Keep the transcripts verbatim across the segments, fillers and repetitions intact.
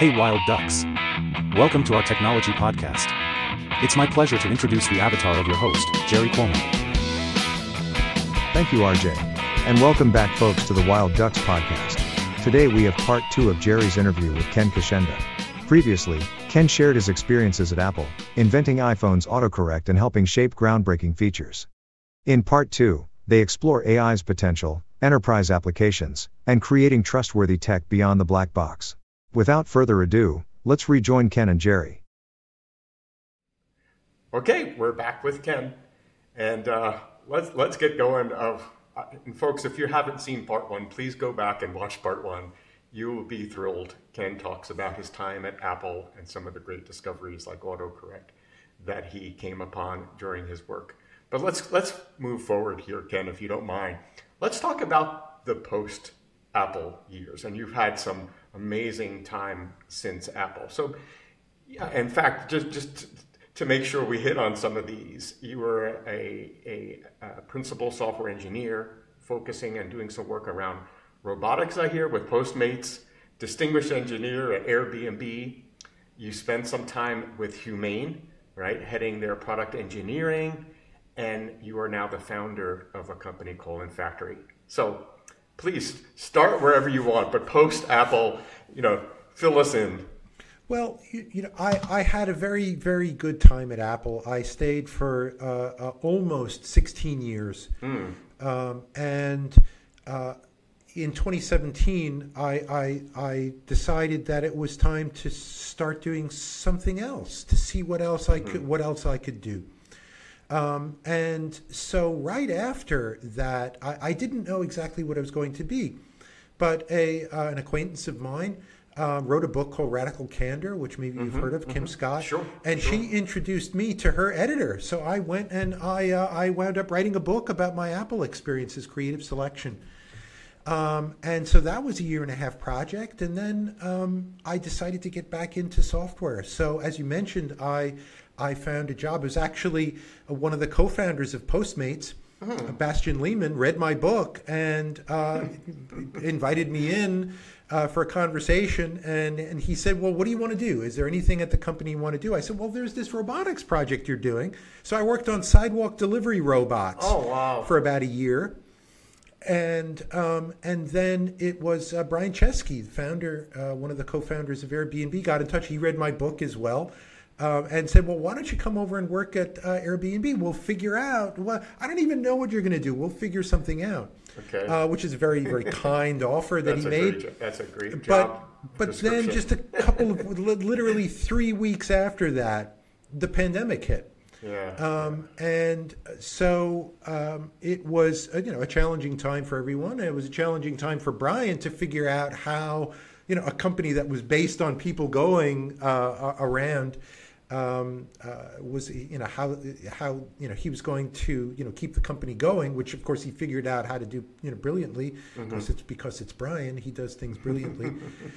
Hey Wild Ducks! Welcome to our technology podcast. It's my pleasure to introduce the avatar of your host, Jerry Coleman. Thank you, R J. And welcome back folks to the Wild Ducks podcast. Today we have part two of Jerry's interview with Ken Kashenda. Previously, Ken shared his experiences at Apple, inventing iPhone's autocorrect and helping shape groundbreaking features. In part two, they explore A I's potential, enterprise applications, and creating trustworthy tech beyond the black box. Without further ado, let's rejoin Ken and Jerry. Okay, we're back with Ken, and uh, let's let's get going. Of uh, and folks, if you haven't seen part one, please go back and watch part one. You will be thrilled. Ken talks about his time at Apple and some of the great discoveries like autocorrect that he came upon during his work. But let's let's move forward here, Ken, if you don't mind. Let's talk about the post-Apple years, and you've had some amazing time since Apple. So, yeah, in fact, just just to make sure we hit on some of these, you were a, a, a principal software engineer focusing and doing some work around robotics, I hear, with Postmates, distinguished engineer at Airbnb. You spent some time with Humane, right, heading their product engineering, and you are now the founder of a company called InFactory. So please start wherever you want, but post-Apple, you know, fill us in. Well, you, you know, I, I had a very, very good time at Apple. I stayed for uh, uh, almost sixteen years. Mm. Um, and uh, in twenty seventeen, I, I, I decided that it was time to start doing something else, to see what else I could, mm. what else I could do. Um, and so right after that, I, I didn't know exactly what I was going to be, but a uh, an acquaintance of mine uh, wrote a book called Radical Candor, which maybe mm-hmm, you've heard of, mm-hmm. Kim Scott, sure, and sure. she introduced me to her editor. So I went and I uh, I wound up writing a book about my Apple experiences, creative selection. Um, and so that was a year and a half project. And then um, I decided to get back into software. So as you mentioned, I I found a job. It was actually one of the co-founders of Postmates, mm-hmm. Bastian Lehman, read my book and uh, invited me in uh, for a conversation. And, and he said, well, what do you want to do? Is there anything at the company you want to do? I said, well, there's this robotics project you're doing. So I worked on sidewalk delivery robots oh, wow. for about a year. And um, and then it was uh, Brian Chesky, the founder, uh, one of the co-founders of Airbnb, got in touch. He read my book as well. Uh, and said, well, why don't you come over and work at uh, Airbnb? We'll figure out. Well, I don't even know what you're going to do. We'll figure something out. Okay. Uh, which is a very, very kind offer that that's he a made. Great, that's a great but, job. But then just a couple of, literally three weeks after that, the pandemic hit. Yeah. Um, and so um, it was, a, you know, a challenging time for everyone. It was a challenging time for Brian to figure out how, you know, a company that was based on people going uh, around. Um, uh, was you know how how you know he was going to you know keep the company going, which of course he figured out how to do you know brilliantly. Mm-hmm. Of course, it's because it's Brian; he does things brilliantly.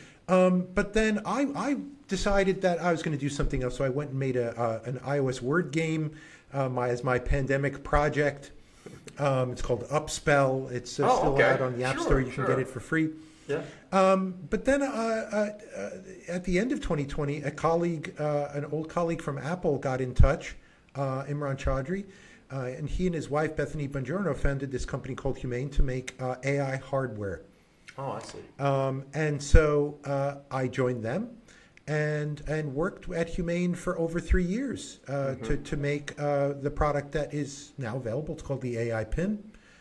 um, but then I, I decided that I was going to do something else, so I went and made a uh, an iOS word game uh, my, as my pandemic project. Um, it's called Upspell. It's uh, oh, still okay. out on the App sure, Store. You sure. can get it for free. Yeah. Um, but then uh, uh, uh, at the end of twenty twenty, a colleague, uh, an old colleague from Apple got in touch, uh, Imran Chaudhry, uh, and he and his wife, Bethany Bongiorno, founded this company called Humane to make uh, A I hardware. Oh, I see. Um, and so uh, I joined them and and worked at Humane for over three years uh, mm-hmm. to, to make uh, the product that is now available. It's called the A I Pin.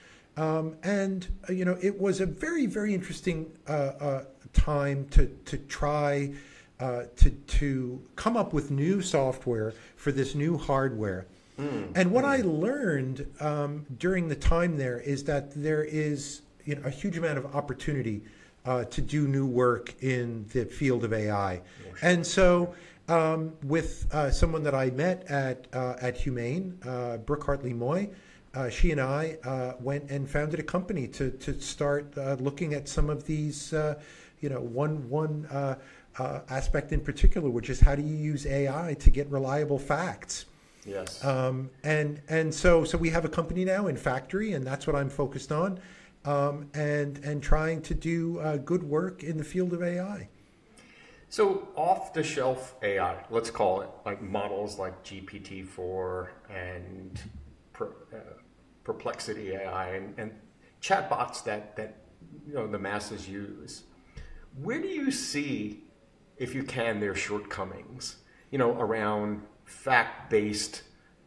Um, and, uh, you know, it was a very, very interesting uh, uh, time to to try uh, to to come up with new software for this new hardware. Mm. And what mm. I learned um, during the time there is that there is you know, a huge amount of opportunity uh, to do new work in the field of A I. Oh, sure. And so um, with uh, someone that I met at, uh, at Humane, uh, Brooke Hartley-Moy, Uh, she and I uh, went and founded a company to to start uh, looking at some of these, uh, you know, one one uh, uh, aspect in particular, which is how do you use A I to get reliable facts? Yes. Um, and and so so we have a company now InFactory, and that's what I'm focused on, um, and and trying to do uh, good work in the field of A I. So off-the-shelf A I, let's call it, like models like G P T four and per, uh, Perplexity A I and, and chatbots that, that you know the masses use. Where do you see, if you can, their shortcomings, you know, around fact-based,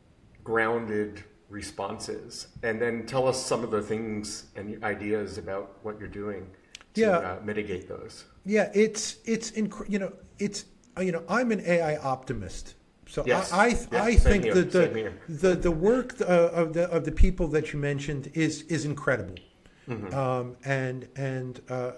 grounded responses? And then tell us some of the things and ideas about what you're doing to yeah. uh, mitigate those. Yeah, it's it's inc- you know it's you know I'm an A I optimist, so Yes. I I, Yeah, I same think here, that same the, here. the the work uh, of the of the people that you mentioned is is incredible, Mm-hmm. um, and and uh,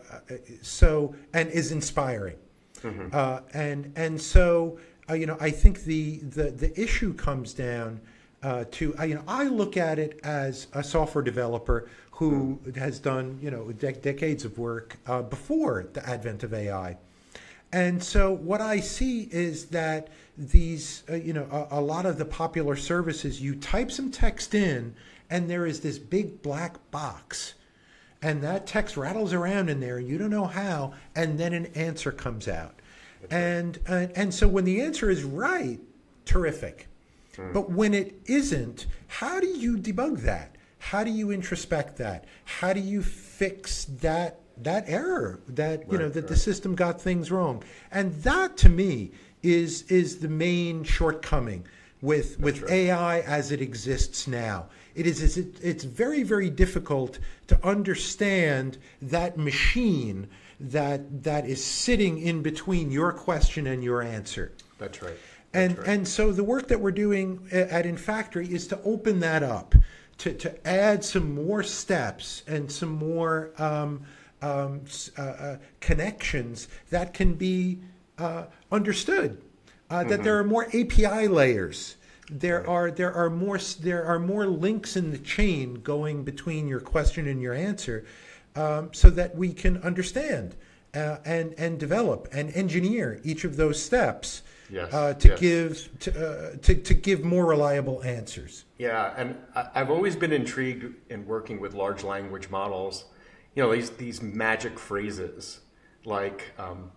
so and is inspiring, Mm-hmm. uh, and and so uh, you know I think the the the issue comes down. Uh, to uh, you know, I look at it as a software developer who has done you know de- decades of work uh, before the advent of A I, and so what I see is that these uh, you know a, a lot of the popular services, you type some text in, and there is this big black box, and that text rattles around in there, and you don't know how, and then an answer comes out, and uh, and so when the answer is right, terrific. But when it isn't, how do you debug that? How do you introspect that? How do you fix that that error that you Right, know that right. the system got things wrong? And that to me is is the main shortcoming with with right. A I as it exists now. It is is it, it's very very difficult to understand that machine that that is sitting in between your question and your answer. That's right. And right. and so the work that we're doing at InFactory is to open that up, to, to add some more steps and some more um, um, uh, uh, connections that can be uh, understood. Uh, Mm-hmm. that there are more A P I layers. There are there are more there are more links in the chain going between your question and your answer, um, so that we can understand uh, and and develop and engineer each of those steps. Yes, Uh, to yes. give to, uh, to to give more reliable answers. Yeah, and I- I've always been intrigued in working with large language models. You know, these these magic phrases like um,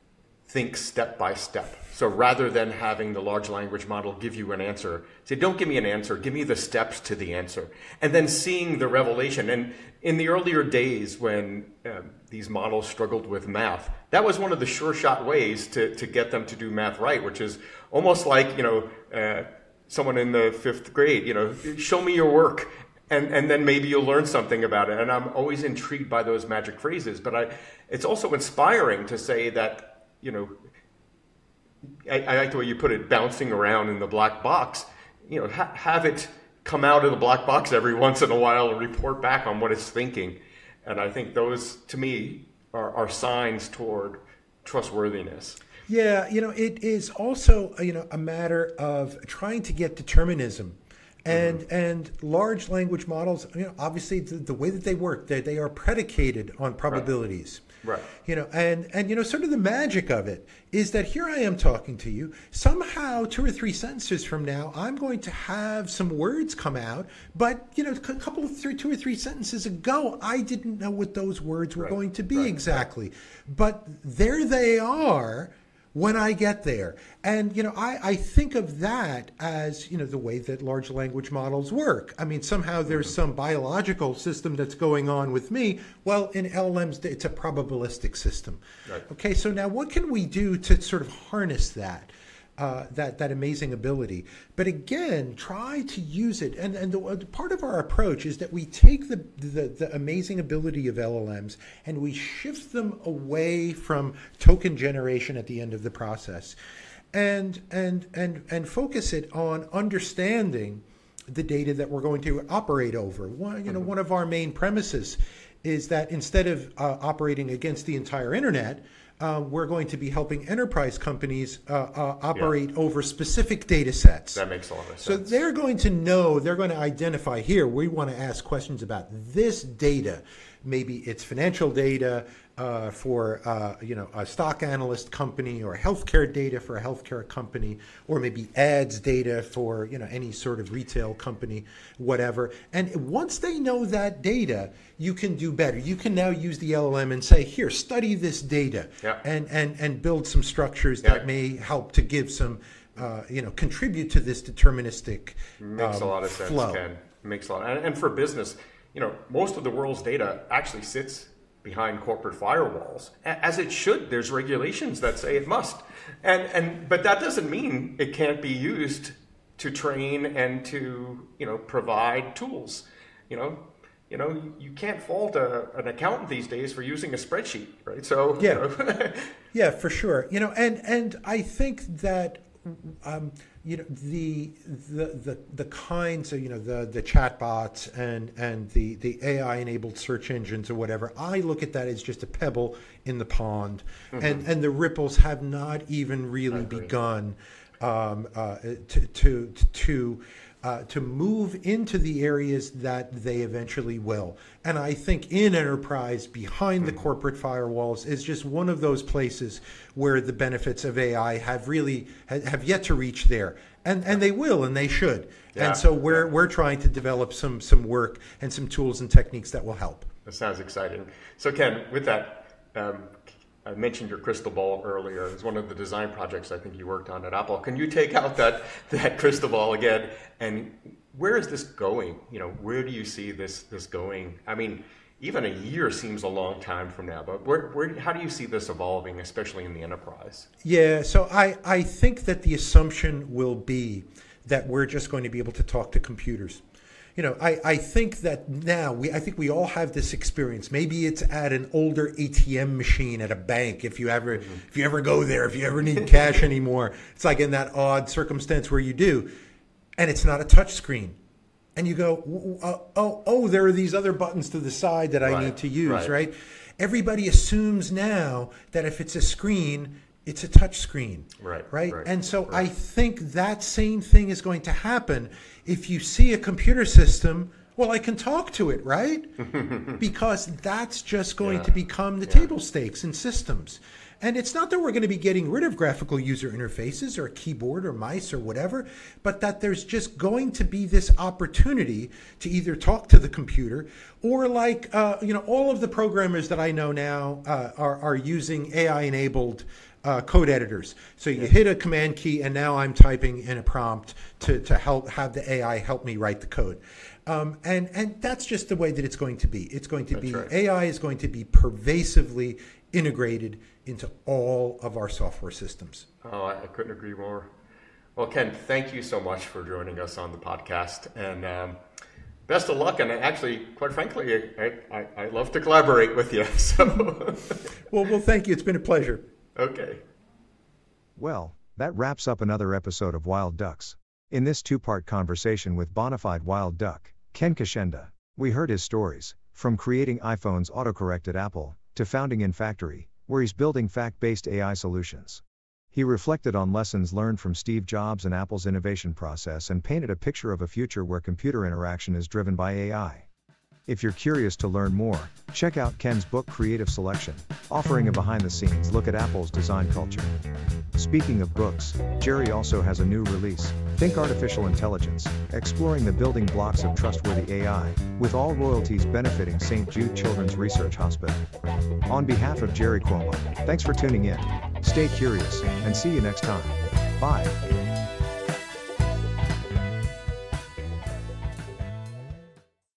think step by step. So rather than having the large language model give you an answer, say, don't give me an answer, give me the steps to the answer. And then seeing the revelation. And in the earlier days when um, these models struggled with math, that was one of the sure shot ways to, to get them to do math right, which is almost like, you know, uh, someone in the fifth grade, you know, show me your work. And, and then maybe you'll learn something about it. And I'm always intrigued by those magic phrases. But I, it's also inspiring to say that, you know, I, I like the way you put it, bouncing around in the black box. You know, ha- have it come out of the black box every once in a while and report back on what it's thinking. And I think those, to me, are, are signs toward trustworthiness. Yeah, you know, it is also you know a matter of trying to get determinism. And mm-hmm. and large language models, you know, obviously the, the way that they work, they they are predicated on probabilities. Right. You know, and and you know, sort of the magic of it is that here I am talking to you. Somehow, two or three sentences from now, I'm going to have some words come out. But you know, a couple of three, two or three sentences ago, I didn't know what those words were Right. going to be Right. exactly. Right. But there they are when I get there. And, you know, I, I think of that as, you know, the way that large language models work. I mean, somehow there's some biological system that's going on with me. Well, in L L Ms, it's a probabilistic system. Right. Okay, so now what can we do to sort of harness that? Uh, that that amazing ability, but again, try to use it. And and the, uh, part of our approach is that we take the, the the amazing ability of L L Ms and we shift them away from token generation at the end of the process, and and and and focus it on understanding the data that we're going to operate over. One, you know, mm-hmm. one of our main premises is that instead of uh, operating against the entire internet, Uh, we're going to be helping enterprise companies uh, uh, operate yeah. over specific data sets. That makes a lot of sense. So they're going to know, they're going to identify here, we want to ask questions about this data. Maybe it's financial data uh, for uh, you know a stock analyst company, or healthcare data for a healthcare company, or maybe ads data for you know any sort of retail company, whatever. And once they know that data, you can do better. You can now use the L L M and say, here, study this data. Yeah. Yeah. and, and, and build some structures Yeah. that may help to give some, uh, you know, contribute to this deterministic Makes um, a lot of sense, flow. Ken. Makes a lot. And, and for business, you know, most of the world's data actually sits behind corporate firewalls, a- as it should. There's regulations that say it must. And, and but that doesn't mean it can't be used to train and to, you know, provide tools. You know, you know, you, you can't fault a, an accountant these days for using a spreadsheet, right? So Yeah. you know, Yeah, for sure. You know, and and I think that um, you know the the the the kinds of you know the the chatbots and and the the A I enabled search engines or whatever. I look at that as just a pebble in the pond, mm-hmm. and and the ripples have not even really begun um, uh, to to to. Uh, to move into the areas that they eventually will. And I think in enterprise, behind the corporate firewalls, is just one of those places where the benefits of A I have really have yet to reach there. And and they will, and they should. Yeah. And so we're we're trying to develop some some work and some tools and techniques that will help. That sounds exciting. So Ken, with that, um, I mentioned your crystal ball earlier. It was one of the design projects I think you worked on at Apple. Can you take out that, that crystal ball again? And where is this going? You know, where do you see this this going? I mean, even a year seems a long time from now, but where, where how do you see this evolving, especially in the enterprise? Yeah, so I, I think that the assumption will be that we're just going to be able to talk to computers. You know, I, I think that now, we I think we all have this experience. Maybe it's at an older A T M machine at a bank. If you ever mm-hmm. if you ever go there, if you ever need cash anymore, it's like in that odd circumstance where you do, and it's not a touch screen. And you go, oh, oh, oh, there are these other buttons to the side that I right. need to use, right. right? Everybody assumes now that if it's a screen, it's a touch screen, right? Right. right and so right. I think that same thing is going to happen. If you see a computer system, well, I can talk to it, right? Because that's just going yeah. to become the yeah. table stakes in systems. And it's not that we're going to be getting rid of graphical user interfaces or a keyboard or mice or whatever, but that there's just going to be this opportunity to either talk to the computer or like, uh, you know, all of the programmers that I know now uh, are, are using A I-enabled uh, code editors. So you yeah. hit a command key and now I'm typing in a prompt to, to help have the A I help me write the code. Um, and, and that's just the way that it's going to be. It's going to that's be, right. A I is going to be pervasively integrated into all of our software systems. Oh, I couldn't agree more. Well, Ken, thank you so much for joining us on the podcast, and um, best of luck. And actually, quite frankly, I, I, I love to collaborate with you. So, well, well, thank you. It's been a pleasure. Okay. Well, that wraps up another episode of Wild Ducks. In this two-part conversation with bonafide wild duck, Ken Kashenda, we heard his stories, from creating iPhone's autocorrect at Apple, to founding InFactory, where he's building fact-based A I solutions. He reflected on lessons learned from Steve Jobs and Apple's innovation process and painted a picture of a future where computer interaction is driven by A I. If you're curious to learn more, check out Ken's book Creative Selection, offering a behind-the-scenes look at Apple's design culture. Speaking of books, Jerry also has a new release, Think Artificial Intelligence, exploring the building blocks of trustworthy A I, with all royalties benefiting Saint Jude Children's Research Hospital. On behalf of Jerry Cuomo, thanks for tuning in. Stay curious, and see you next time. Bye.